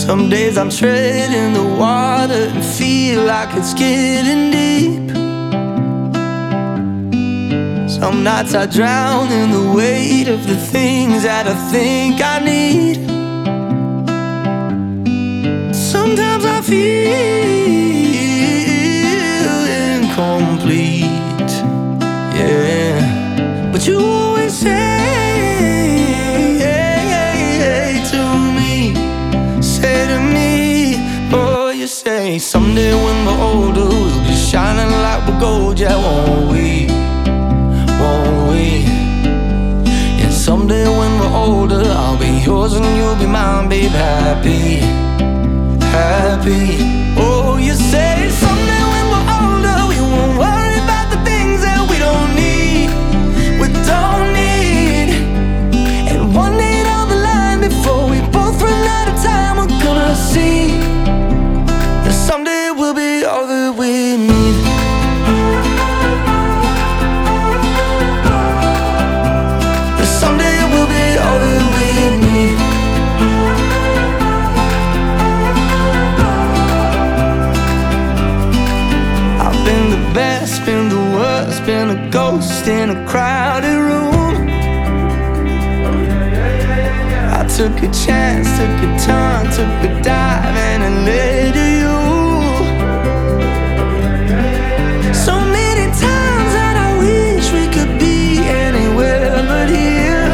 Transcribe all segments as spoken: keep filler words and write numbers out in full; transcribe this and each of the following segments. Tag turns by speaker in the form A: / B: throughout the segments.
A: Some days I'm treading the water and feel like it's getting deep. Some nights I drown in the weight of the things that I think I need. Sometimes I feel incomplete, yeah. But you always say to me, say to me, oh, you say someday when we're older we'll be shining like we're gold, yeah, won't we? Won't we? And someday when we're older I'll be yours and you'll be mine, babe, happy, happy. Oh, you say someday when we're older we won't worry about the things that we don't need, we don't need. And one day down the line, before we both run out of time, we're gonna see that someday we'll be all that we need. That someday we'll be all that we need. Been the best, been the worst, been a ghost in a crowded room. I took a chance, took a turn, took a dive and it led to you. So many times that I wish we could be anywhere but here.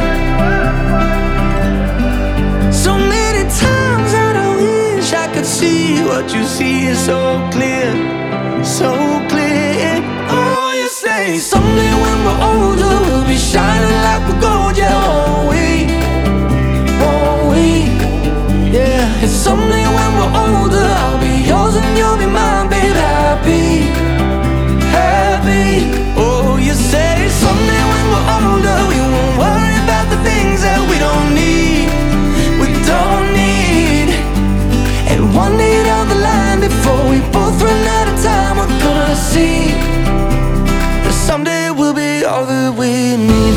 A: So many times that I wish I could see what you see is so clear, so clear. Oh, you say someday when we're older we'll be shining like we're gold, yeah, won't we? Won't we? Yeah. And someday when we're older I'll be yours and you'll be mine, babe, happy, happy. Oh, you say someday when we're older we won't worry about the things that we don't need, we don't need. And one day down the line, before we both run out of time, we're gonna see that someday we'll be all that we need.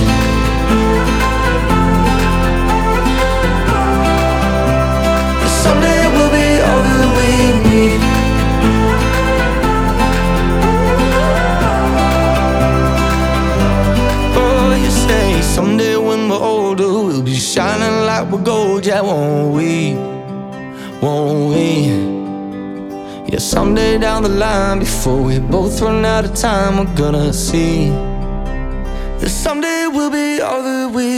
A: That someday we'll be all that we need. Oh, you say someday when we're older we'll be shining like we're gold, yeah, won't we? Won't we? Yeah, someday down the line, before we both run out of time, we're gonna see that someday we'll be all that we